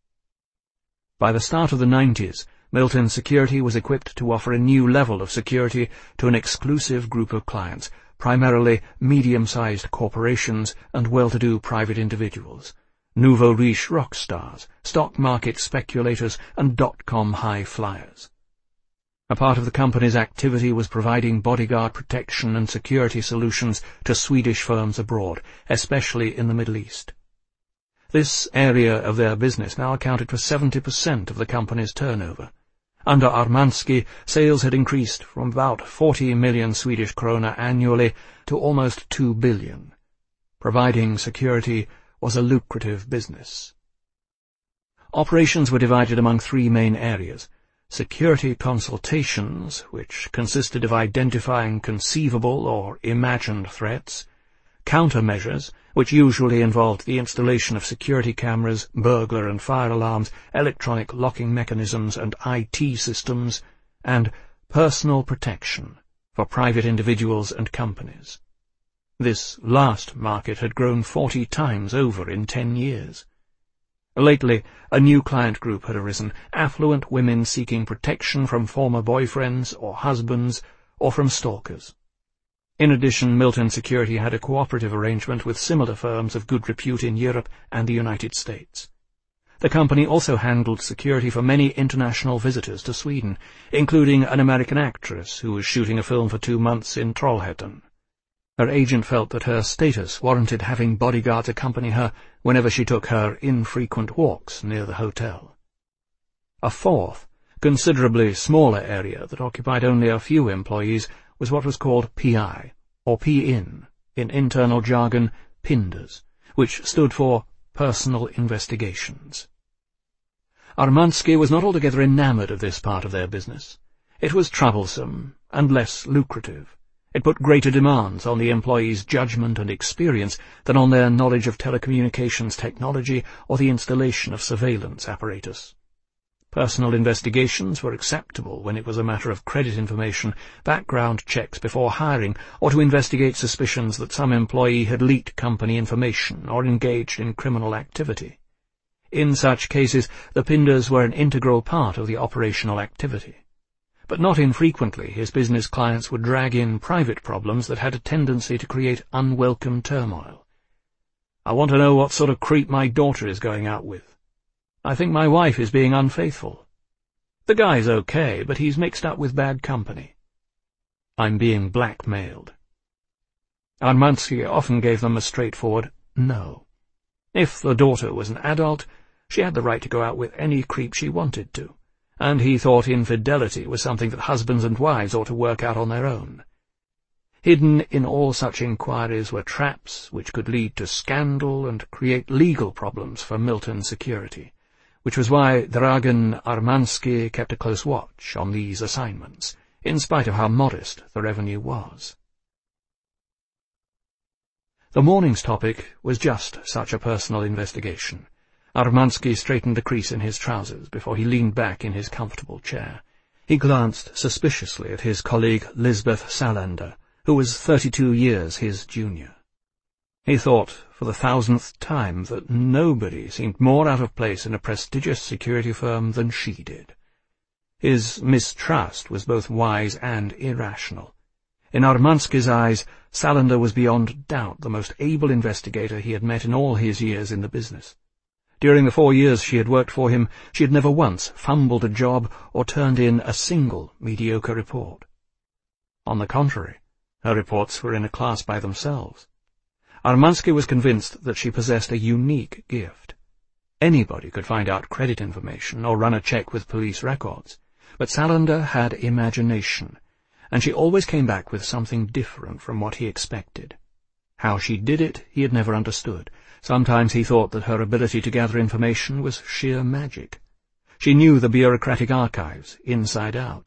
By the start of the nineties, Milton Security was equipped to offer a new level of security to an exclusive group of clients, primarily medium-sized corporations and well-to-do private individuals, nouveau riche rock stars, stock market speculators, and dot-com high flyers. A part of the company's activity was providing bodyguard protection and security solutions to Swedish firms abroad, especially in the Middle East. This area of their business now accounted for seventy percent of the company's turnover. Under Armansky, sales had increased from about forty million Swedish krona annually to almost two billion. Providing security was a lucrative business. Operations were divided among three main areas: security consultations, which consisted of identifying conceivable or imagined threats; countermeasures, which usually involved the installation of security cameras, burglar and fire alarms, electronic locking mechanisms and I T systems; and personal protection for private individuals and companies. This last market had grown forty times over in ten years. Lately, a new client group had arisen, affluent women seeking protection from former boyfriends or husbands or from stalkers. In addition, Milton Security had a cooperative arrangement with similar firms of good repute in Europe and the United States. The company also handled security for many international visitors to Sweden, including an American actress who was shooting a film for two months in Trollhättan. Her agent felt that her status warranted having bodyguards accompany her whenever she took her infrequent walks near the hotel. A fourth, considerably smaller area that occupied only a few employees was what was called P I, or P-in, in internal jargon, PINDERS, which stood for Personal Investigations. Armansky was not altogether enamoured of this part of their business. It was troublesome and less lucrative. It put greater demands on the employees' judgment and experience than on their knowledge of telecommunications technology or the installation of surveillance apparatus. Personal investigations were acceptable when it was a matter of credit information, background checks before hiring, or to investigate suspicions that some employee had leaked company information or engaged in criminal activity. In such cases, the PINDERS were an integral part of the operational activity. But not infrequently his business clients would drag in private problems that had a tendency to create unwelcome turmoil. "I want to know what sort of creep my daughter is going out with. I think my wife is being unfaithful. The guy's okay, but he's mixed up with bad company. I'm being blackmailed." Armansky often gave them a straightforward no. If the daughter was an adult, she had the right to go out with any creep she wanted to, and he thought infidelity was something that husbands and wives ought to work out on their own. Hidden in all such inquiries were traps which could lead to scandal and create legal problems for Milton Security, which was why Dragan Armansky kept a close watch on these assignments, in spite of how modest the revenue was. The morning's topic was just such a personal investigation. Armansky straightened the crease in his trousers before he leaned back in his comfortable chair. He glanced suspiciously at his colleague Lisbeth Salander, who was thirty-two years his junior. He thought, for the thousandth time, that nobody seemed more out of place in a prestigious security firm than she did. His mistrust was both wise and irrational. In Armansky's eyes, Salander was beyond doubt the most able investigator he had met in all his years in the business. During the four years she had worked for him, she had never once fumbled a job or turned in a single mediocre report. On the contrary, her reports were in a class by themselves. Armansky was convinced that she possessed a unique gift. Anybody could find out credit information or run a check with police records, but Salander had imagination, and she always came back with something different from what he expected. How she did it he had never understood. Sometimes he thought that her ability to gather information was sheer magic. She knew the bureaucratic archives inside out.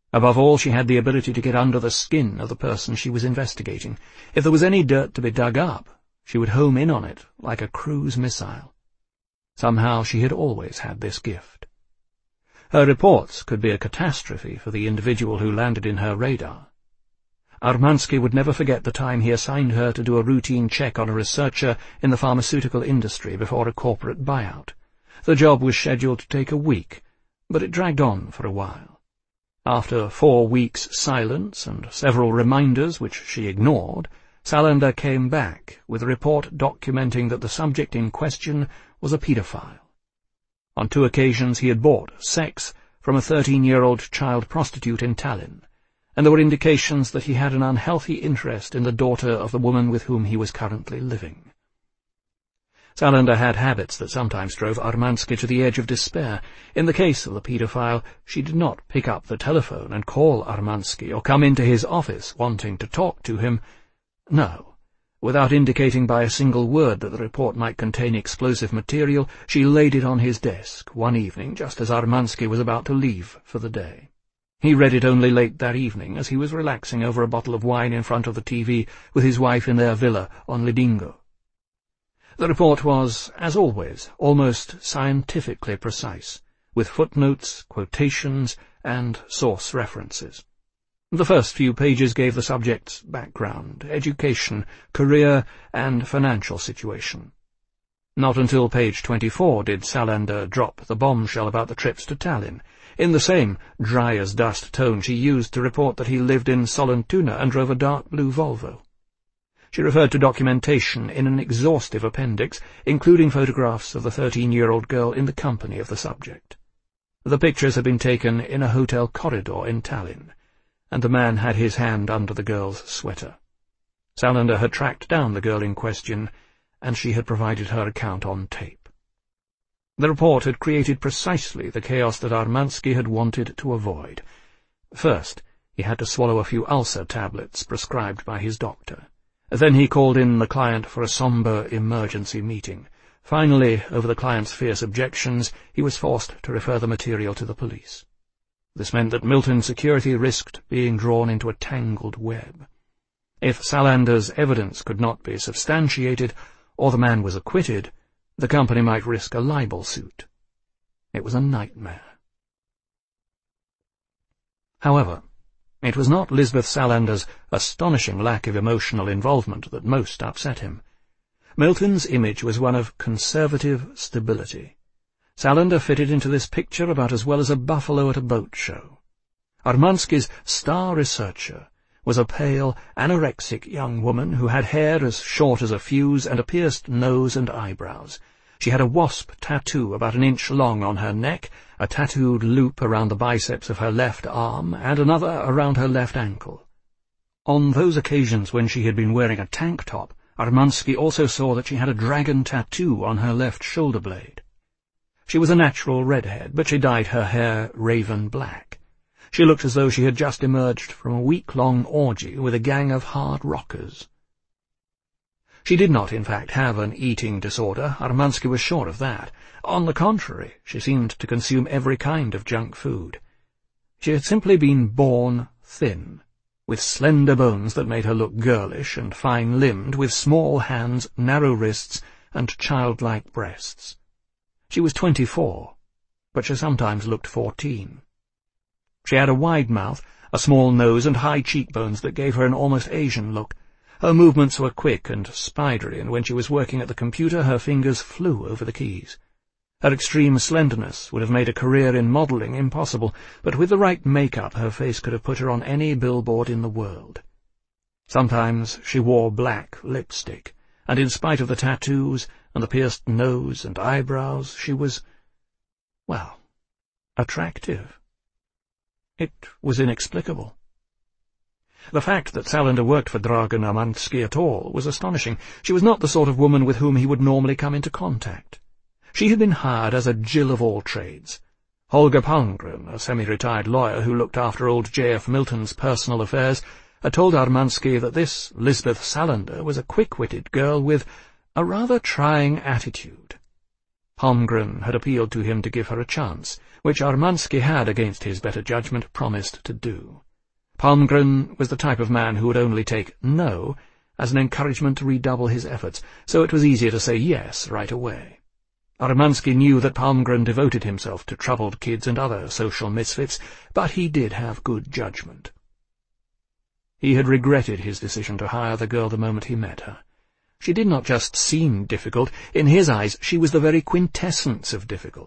Above all, she had the ability to get under the skin of the person she was investigating. If there was any dirt to be dug up, she would home in on it like a cruise missile. Somehow she had always had this gift. Her reports could be a catastrophe for the individual who landed in her radar. Armansky would never forget the time he assigned her to do a routine check on a researcher in the pharmaceutical industry before a corporate buyout. The job was scheduled to take a week, but it dragged on for a while. After four weeks' silence and several reminders which she ignored, Salander came back with a report documenting that the subject in question was a paedophile. On two occasions he had bought sex from a thirteen-year-old child prostitute in Tallinn, and there were indications that he had an unhealthy interest in the daughter of the woman with whom he was currently living. Salander had habits that sometimes drove Armansky to the edge of despair. In the case of the paedophile, she did not pick up the telephone and call Armansky or come into his office wanting to talk to him. No. Without indicating by a single word that the report might contain explosive material, she laid it on his desk one evening just as Armansky was about to leave for the day. He read it only late that evening as he was relaxing over a bottle of wine in front of the T V with his wife in their villa on Lidingo. The report was, as always, almost scientifically precise, with footnotes, quotations, and source references. The first few pages gave the subject's background, education, career, and financial situation. Not until page twenty-four did Salander drop the bombshell about the trips to Tallinn, in the same dry-as-dust tone she used to report that he lived in Sollentuna and drove a dark blue Volvo. She referred to documentation in an exhaustive appendix, including photographs of the thirteen-year-old girl in the company of the subject. The pictures had been taken in a hotel corridor in Tallinn, and the man had his hand under the girl's sweater. Salander had tracked down the girl in question, and she had provided her account on tape. The report had created precisely the chaos that Armansky had wanted to avoid. First, he had to swallow a few ulcer tablets prescribed by his doctor. Then he called in the client for a sombre emergency meeting. Finally, over the client's fierce objections, he was forced to refer the material to the police. This meant that Milton Security risked being drawn into a tangled web. If Salander's evidence could not be substantiated, or the man was acquitted, the company might risk a libel suit. It was a nightmare. However, it was not Lisbeth Salander's astonishing lack of emotional involvement that most upset him. Milton's image was one of conservative stability. Salander fitted into this picture about as well as a buffalo at a boat show. Armansky's star researcher was a pale, anorexic young woman who had hair as short as a fuse and a pierced nose and eyebrows. She had a wasp tattoo about an inch long on her neck, a tattooed loop around the biceps of her left arm, and another around her left ankle. On those occasions when she had been wearing a tank top, Armansky also saw that she had a dragon tattoo on her left shoulder blade. She was a natural redhead, but she dyed her hair raven black. She looked as though she had just emerged from a week-long orgy with a gang of hard rockers. She did not, in fact, have an eating disorder. Armansky was sure of that. On the contrary, she seemed to consume every kind of junk food. She had simply been born thin, with slender bones that made her look girlish and fine-limbed, with small hands, narrow wrists, and childlike breasts. She was twenty-four, but she sometimes looked fourteen. She had a wide mouth, a small nose, and high cheekbones that gave her an almost Asian look. Her movements were quick and spidery, and when she was working at the computer her fingers flew over the keys. Her extreme slenderness would have made a career in modelling impossible, but with the right make-up her face could have put her on any billboard in the world. Sometimes she wore black lipstick, and in spite of the tattoos and the pierced nose and eyebrows, she was, well, attractive. It was inexplicable. The fact that Salander worked for Dragan Armansky at all was astonishing. She was not the sort of woman with whom he would normally come into contact. She had been hired as a Jill of all trades. Holger Palmgren, a semi-retired lawyer who looked after old J F Milton's personal affairs, had told Armansky that this Lisbeth Salander was a quick-witted girl with a rather trying attitude. Palmgren had appealed to him to give her a chance, which Armansky had, against his better judgment, promised to do. Palmgren was the type of man who would only take no as an encouragement to redouble his efforts, so it was easier to say yes right away. Armansky knew that Palmgren devoted himself to troubled kids and other social misfits, but he did have good judgment. He had regretted his decision to hire the girl the moment he met her. She did not just seem difficult. In his eyes, she was the very quintessence of difficult.